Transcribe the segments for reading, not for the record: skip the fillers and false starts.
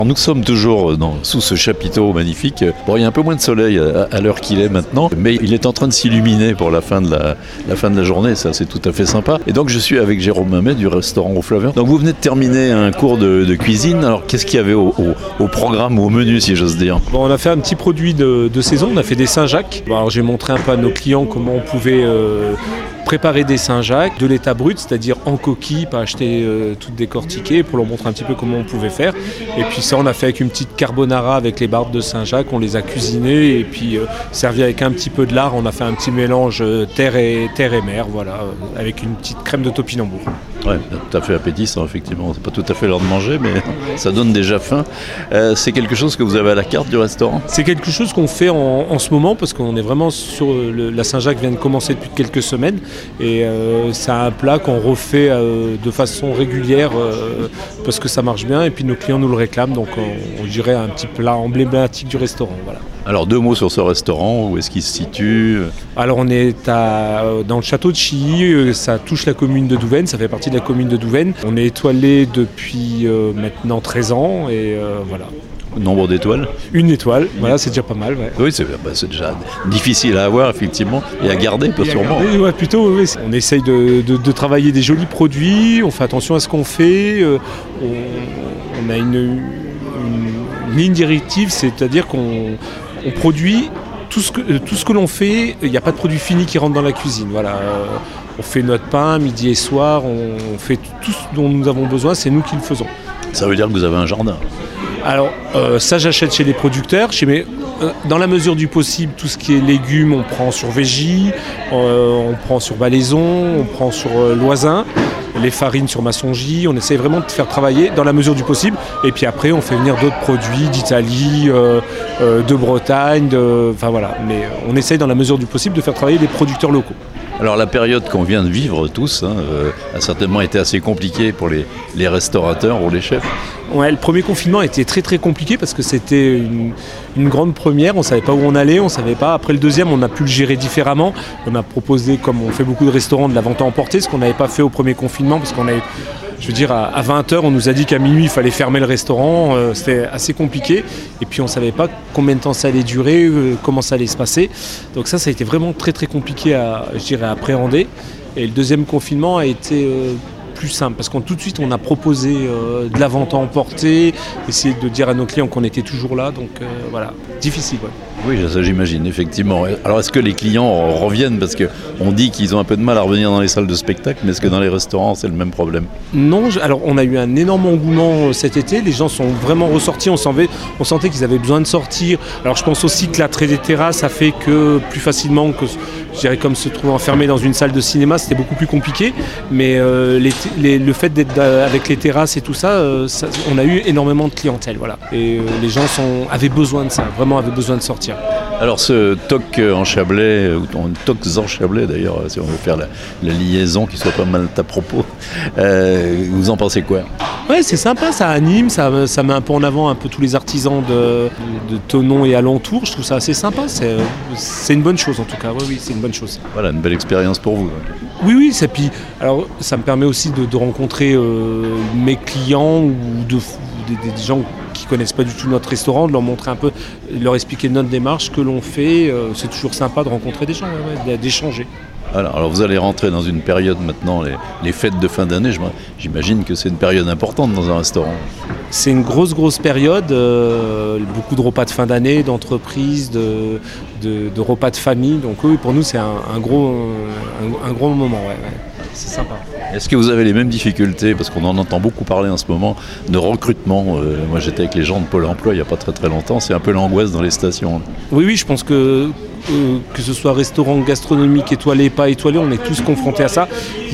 Nous sommes toujours sous ce chapiteau magnifique. Bon, il y a un peu moins de soleil à l'heure qu'il est maintenant, mais il est en train de s'illuminer pour la fin de la journée. Ça, c'est tout à fait sympa. Et donc, je suis avec Jérôme Mamet du restaurant Au Flavien. Donc, vous venez de terminer un cours de cuisine. Alors, qu'est-ce qu'il y avait au programme ou au menu, si j'ose dire? Bon, on a fait un petit produit de saison. On a fait des Saint-Jacques. Bon, alors, j'ai montré un peu à nos clients comment on pouvait préparer des Saint-Jacques de l'état brut, c'est-à-dire en coquille, pas acheter toutes décortiquées, pour leur montrer un petit peu comment on pouvait faire. Et puis ça, on a fait avec une petite carbonara avec les barbes de Saint-Jacques, on les a cuisinées et puis servi avec un petit peu de lard. On a fait un petit mélange terre et mer, voilà, avec une petite crème de topinambour. Ouais, tout à fait appétissant, effectivement. C'est pas tout à fait l'heure de manger, mais ça donne déjà faim. C'est quelque chose que vous avez à la carte du restaurant? C'est quelque chose qu'on fait en ce moment parce qu'on est vraiment sur la Saint-Jacques vient de commencer depuis quelques semaines et c'est un plat qu'on refait de façon régulière parce que ça marche bien et puis nos clients nous le réclament, donc on dirait un petit plat emblématique du restaurant. Voilà. Alors 2 mots sur ce restaurant, où est-ce qu'il se situe? Alors on est dans le château de Chilly, ça touche la commune de Douvaine, ça fait partie de la commune de Douvaine. On est étoilé depuis maintenant 13 ans et voilà. Nombre d'étoiles? 1 étoile, voilà, c'est déjà pas mal. Ouais. Oui, c'est déjà difficile à avoir, effectivement, et à garder, sûrement. Ouais, plutôt, oui. On essaye de travailler des jolis produits, on fait attention à ce qu'on fait, on a une ligne directive, c'est-à-dire qu'on produit tout ce que l'on fait, il n'y a pas de produit fini qui rentre dans la cuisine. Voilà. On fait notre pain midi et soir, on fait tout ce dont nous avons besoin, c'est nous qui le faisons. Ça veut dire que vous avez un jardin? Alors ça j'achète chez les producteurs, dans la mesure du possible, tout ce qui est légumes, on prend sur Végy, on prend sur Valaison, on prend sur Loisin, les farines sur Massongy, on essaye vraiment de faire travailler dans la mesure du possible, et puis après on fait venir d'autres produits d'Italie, de Bretagne, enfin voilà, mais on essaye dans la mesure du possible de faire travailler des producteurs locaux. Alors la période qu'on vient de vivre tous a certainement été assez compliquée pour les restaurateurs ou les chefs. Ouais, le premier confinement a été très très compliqué parce que c'était une grande première, on ne savait pas où on allait, on savait pas. Après le deuxième, on a pu le gérer différemment. On a proposé, comme on fait beaucoup de restaurants, de la vente à emporter, ce qu'on n'avait pas fait au premier confinement parce qu'on avait, je veux dire, à 20h, on nous a dit qu'à minuit, il fallait fermer le restaurant. C'était assez compliqué. Et puis, on ne savait pas combien de temps ça allait durer, comment ça allait se passer. Donc ça a été vraiment très, très compliqué à appréhender. Et le deuxième confinement a été plus simple parce tout de suite, on a proposé de la vente à emporter, essayer de dire à nos clients qu'on était toujours là. Donc voilà, difficile. Ouais. Oui, ça j'imagine, effectivement. Alors est-ce que les clients reviennent? Parce qu'on dit qu'ils ont un peu de mal à revenir dans les salles de spectacle, mais est-ce que dans les restaurants, c'est le même problème? Non, alors on a eu un énorme engouement cet été, les gens sont vraiment ressortis, on sentait qu'ils avaient besoin de sortir. Alors je pense aussi que l'attrait des terrasses a fait que plus facilement que, je dirais, comme se trouver enfermé dans une salle de cinéma, c'était beaucoup plus compliqué, mais le fait d'être avec les terrasses et tout ça, on a eu énormément de clientèle, voilà. Et les gens avaient besoin de ça, vraiment avaient besoin de sortir. Alors ce toc en Chablais, ou tocs en Chablais d'ailleurs, si on veut faire la liaison qui soit pas mal à propos, vous en pensez quoi? Ouais, c'est sympa, ça anime, ça met un peu en avant tous les artisans de Thonon et alentours. Je trouve ça assez sympa, c'est une bonne chose en tout cas, oui, c'est une bonne chose. Voilà, une belle expérience pour vous. Oui, alors ça me permet aussi de rencontrer mes clients ou des gens qui connaissent pas du tout notre restaurant, de leur montrer un peu, leur expliquer notre démarche, que l'on fait. C'est toujours sympa de rencontrer des gens, d'échanger. Alors vous allez rentrer dans une période maintenant, les fêtes de fin d'année, j'imagine que c'est une période importante dans un restaurant. C'est une grosse période, beaucoup de repas de fin d'année, d'entreprise, de repas de famille. Donc oui, pour nous c'est un gros moment, ouais. C'est sympa. Est-ce que vous avez les mêmes difficultés, parce qu'on en entend beaucoup parler en ce moment, de recrutement? Moi j'étais avec les gens de Pôle emploi il n'y a pas très longtemps, c'est un peu l'angoisse dans les stations. Oui, je pense que ce soit restaurant gastronomique étoilé, pas étoilé, on est tous confrontés à ça.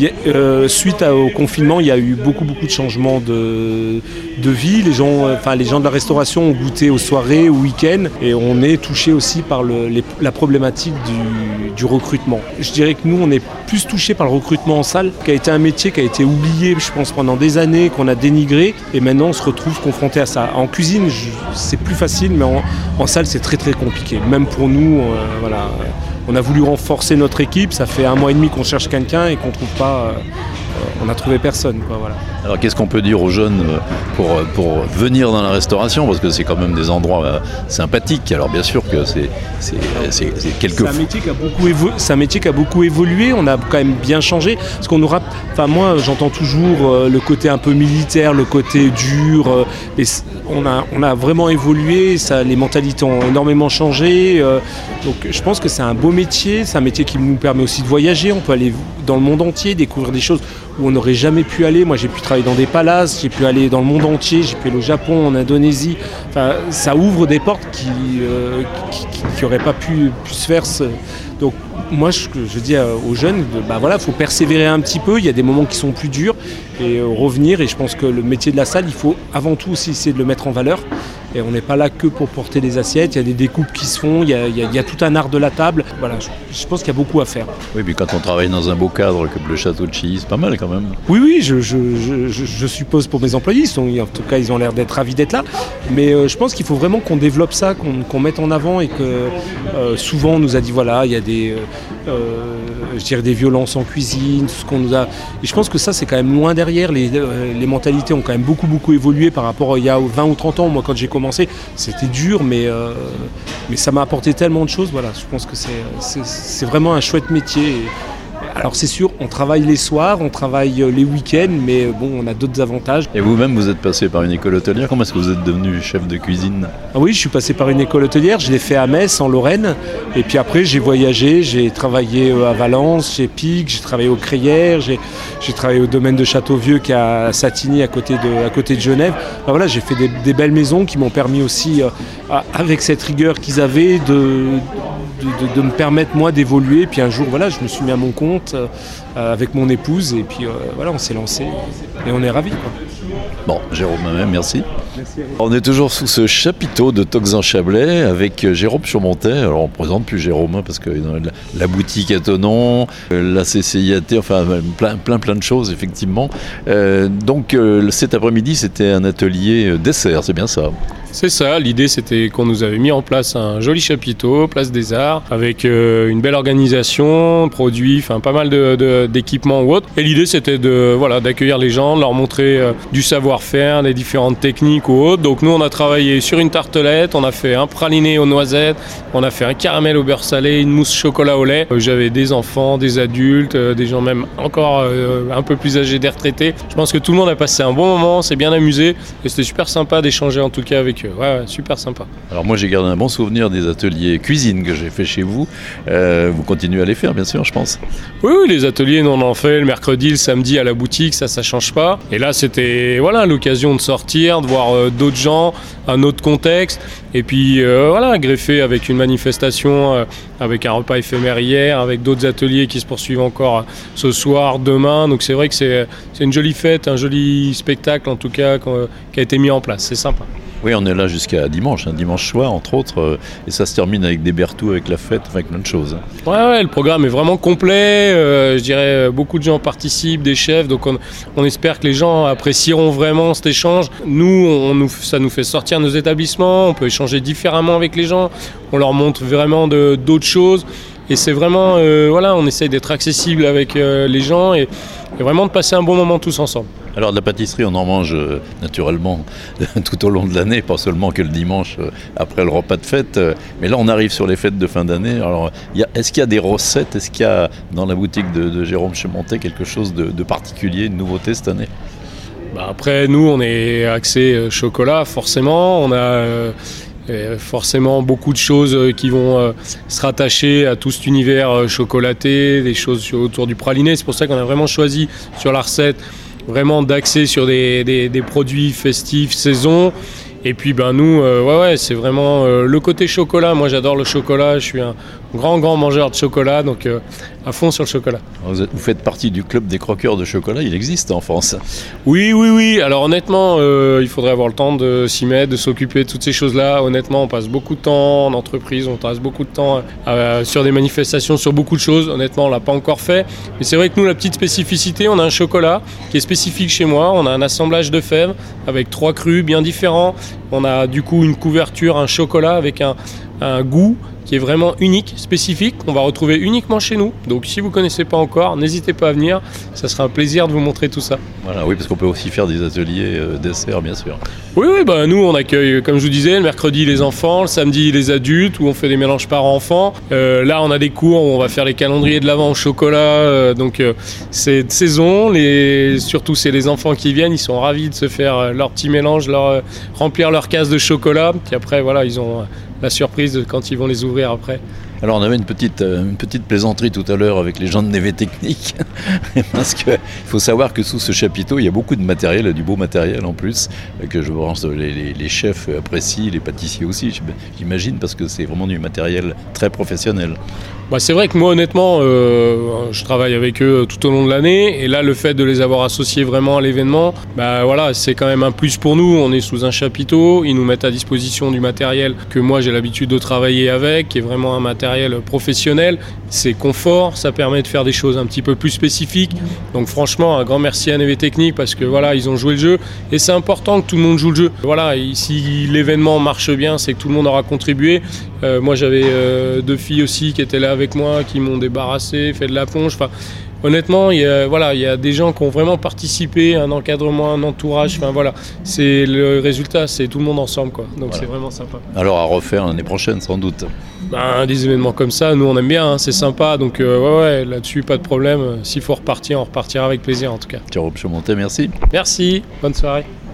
Suite au confinement, il y a eu beaucoup de changements de vie. Les gens de la restauration ont goûté aux soirées, aux week-ends, et on est touché aussi par la problématique du recrutement. Je dirais que nous, on est plus touché par le recrutement en salle, qui a été un métier qui a été oublié, je pense, pendant des années, qu'on a dénigré, et maintenant on se retrouve confronté à ça. En cuisine, c'est plus facile, mais en salle, c'est très compliqué. Même pour nous, voilà. On a voulu renforcer notre équipe, ça fait 1 mois et demi qu'on cherche quelqu'un et qu'on trouve pas... on n'a trouvé personne, quoi, voilà. Alors qu'est-ce qu'on peut dire aux jeunes pour venir dans la restauration, parce que c'est quand même des endroits sympathiques. Alors bien sûr que c'est quelque... C'est un métier qui a beaucoup évolué, on a quand même bien changé, parce qu'on aura... Enfin moi j'entends toujours le côté un peu militaire, le côté dur, et on a vraiment évolué, les mentalités ont énormément changé, donc je pense que c'est un beau métier, c'est un métier qui nous permet aussi de voyager, on peut aller dans le monde entier, découvrir des choses où on n'aurait jamais pu aller. Moi j'ai pu travailler dans des palaces, j'ai pu aller dans le monde entier, j'ai pu aller au Japon, en Indonésie. Enfin, ça ouvre des portes qui n'auraient pas pu se faire. Donc moi je dis aux jeunes, faut persévérer un petit peu, il y a des moments qui sont plus durs et revenir, et je pense que le métier de la salle, il faut avant tout aussi essayer de le mettre en valeur. Et on n'est pas là que pour porter des assiettes, il y a des découpes qui se font, il y a tout un art de la table. Voilà, je pense qu'il y a beaucoup à faire. Oui, puis quand on travaille dans un beau cadre comme le château de Chilly, c'est pas mal quand même. Oui, je suppose pour mes employés, en tout cas ils ont l'air d'être ravis d'être là. Mais je pense qu'il faut vraiment qu'on développe ça, qu'on mette en avant, et que souvent on nous a dit voilà, il y a des violences en cuisine, tout ce qu'on nous a... Et je pense que ça c'est quand même loin derrière, les mentalités ont quand même beaucoup évolué par rapport à il y a 20 ou 30 ans. Moi quand j'ai commencé, c'était dur, mais ça m'a apporté tellement de choses. Voilà, je pense que c'est vraiment un chouette métier. Alors c'est sûr, on travaille les soirs, on travaille les week-ends, mais bon, on a d'autres avantages. Et vous-même, vous êtes passé par une école hôtelière. Comment est-ce que vous êtes devenu chef de cuisine ? Ah oui, je suis passé par une école hôtelière, je l'ai fait à Metz, en Lorraine. Et puis après, j'ai voyagé, j'ai travaillé à Valence, chez Pic, j'ai travaillé au Crayères, j'ai travaillé au domaine de Châteauvieux qui est à Satigny, à côté de Genève. Enfin, voilà, j'ai fait des belles maisons qui m'ont permis aussi, avec cette rigueur qu'ils avaient, de me permettre moi d'évoluer. Puis un jour, voilà, je me suis mis à mon compte avec mon épouse, et puis voilà, on s'est lancé et on est ravis, quoi. Bon, Jérôme Mamet, merci. Merci. On est toujours sous ce chapiteau de Toxin-Chablais avec Jérôme Surmontet. Alors on ne présente plus Jérôme parce que la boutique à Thonon, la CCIAT, enfin plein de choses effectivement. Donc cet après-midi, c'était un atelier dessert, c'est bien ça ? C'est ça, l'idée c'était qu'on nous avait mis en place un joli chapiteau, place des Arts, avec une belle organisation, produits, enfin pas mal d'équipements ou autres. Et l'idée c'était d'accueillir les gens, de leur montrer du savoir-faire, des différentes techniques ou autres. Donc nous on a travaillé sur une tartelette, on a fait un praliné aux noisettes, on a fait un caramel au beurre salé, une mousse chocolat au lait. J'avais des enfants, des adultes, des gens même encore un peu plus âgés, des retraités. Je pense que tout le monde a passé un bon moment, s'est bien amusé, et c'était super sympa d'échanger en tout cas avec eux. Ouais, super sympa. Alors moi j'ai gardé un bon souvenir des ateliers cuisine que j'ai fait chez vous. Vous continuez à les faire bien sûr, je pense. Oui, les ateliers, nous on en fait le mercredi, le samedi à la boutique, ça change pas. Et là c'était l'occasion de sortir, de voir d'autres gens, un autre contexte, et puis greffé avec une manifestation, avec un repas éphémère hier, avec d'autres ateliers qui se poursuivent encore ce soir, demain. Donc c'est vrai que c'est une jolie fête, un joli spectacle en tout cas qui a été mis en place, c'est sympa. Oui, on est là jusqu'à dimanche soir entre autres, et ça se termine avec des bertous, avec la fête, avec plein de choses. Ouais, le programme est vraiment complet, je dirais beaucoup de gens participent, des chefs, donc on espère que les gens apprécieront vraiment cet échange. Nous, ça nous fait sortir nos établissements, on peut échanger différemment avec les gens, on leur montre vraiment d'autres choses. Et c'est vraiment, on essaye d'être accessible avec les gens et vraiment de passer un bon moment tous ensemble. Alors de la pâtisserie, on en mange naturellement tout au long de l'année, pas seulement que le dimanche après le repas de fête. Mais là, on arrive sur les fêtes de fin d'année. Alors, est-ce qu'il y a des recettes ? Est-ce qu'il y a dans la boutique de Jérôme Surmontet quelque chose de particulier, une nouveauté cette année ? Après, nous, on est axé chocolat, forcément. On a... forcément beaucoup de choses qui vont se rattacher à tout cet univers chocolaté, des choses autour du praliné. C'est pour ça qu'on a vraiment choisi sur la recette vraiment d'axer sur des produits festifs, saison. Et puis nous, c'est vraiment le côté chocolat. Moi j'adore le chocolat, je suis un grand mangeur de chocolat, donc à fond sur le chocolat. Vous faites partie du club des croqueurs de chocolat, il existe en France. Oui. Alors honnêtement, il faudrait avoir le temps de s'y mettre, de s'occuper de toutes ces choses-là. Honnêtement, on passe beaucoup de temps en entreprise, on passe beaucoup de temps sur des manifestations, sur beaucoup de choses. Honnêtement, on ne l'a pas encore fait. Mais c'est vrai que nous, la petite spécificité, on a un chocolat qui est spécifique chez moi. On a un assemblage de fèves avec 3 crus bien différents. On a du coup une couverture, un chocolat avec un goût qui est vraiment unique, spécifique, qu'on va retrouver uniquement chez nous. Donc si vous ne connaissez pas encore, n'hésitez pas à venir, ça sera un plaisir de vous montrer tout ça. Voilà, oui, parce qu'on peut aussi faire des ateliers desserts, bien sûr. Oui, nous on accueille, comme je vous disais, le mercredi les enfants, le samedi les adultes, où on fait des mélanges parents-enfants. Là on a des cours où on va faire les calendriers de l'Avent au chocolat, donc c'est de saison, surtout c'est les enfants qui viennent, ils sont ravis de se faire leur petit mélange, remplir leur case de chocolat, puis après voilà, ils ont la surprise quand ils vont les ouvrir après. Alors on avait une petite plaisanterie tout à l'heure avec les gens de Neve Technique, parce qu'il faut savoir que sous ce chapiteau, il y a beaucoup de matériel, du beau matériel en plus, que je pense les chefs apprécient, les pâtissiers aussi, j'imagine, parce que c'est vraiment du matériel très professionnel. C'est vrai que moi honnêtement, je travaille avec eux tout au long de l'année, et là le fait de les avoir associés vraiment à l'événement, voilà, c'est quand même un plus pour nous. On est sous un chapiteau, ils nous mettent à disposition du matériel que moi j'ai l'habitude de travailler avec, qui est vraiment un matériel professionnel, c'est confort, ça permet de faire des choses un petit peu plus spécifiques. Donc franchement, un grand merci à Neve Technique parce que voilà, ils ont joué le jeu et c'est important que tout le monde joue le jeu. Voilà, si l'événement marche bien, c'est que tout le monde aura contribué. Moi j'avais 2 filles aussi qui étaient là avec moi, qui m'ont débarrassé, fait de la ponge. Enfin, honnêtement, il y a des gens qui ont vraiment participé, un encadrement, un entourage. Enfin voilà, c'est le résultat, c'est tout le monde ensemble, quoi. Donc voilà. C'est vraiment sympa. Alors à refaire l'année prochaine, sans doute. Des événements comme ça, nous on aime bien, hein, c'est sympa. Donc là-dessus pas de problème. S'il faut repartir, on repartira avec plaisir en tout cas. Jérôme Chaumontet, merci. Merci, bonne soirée.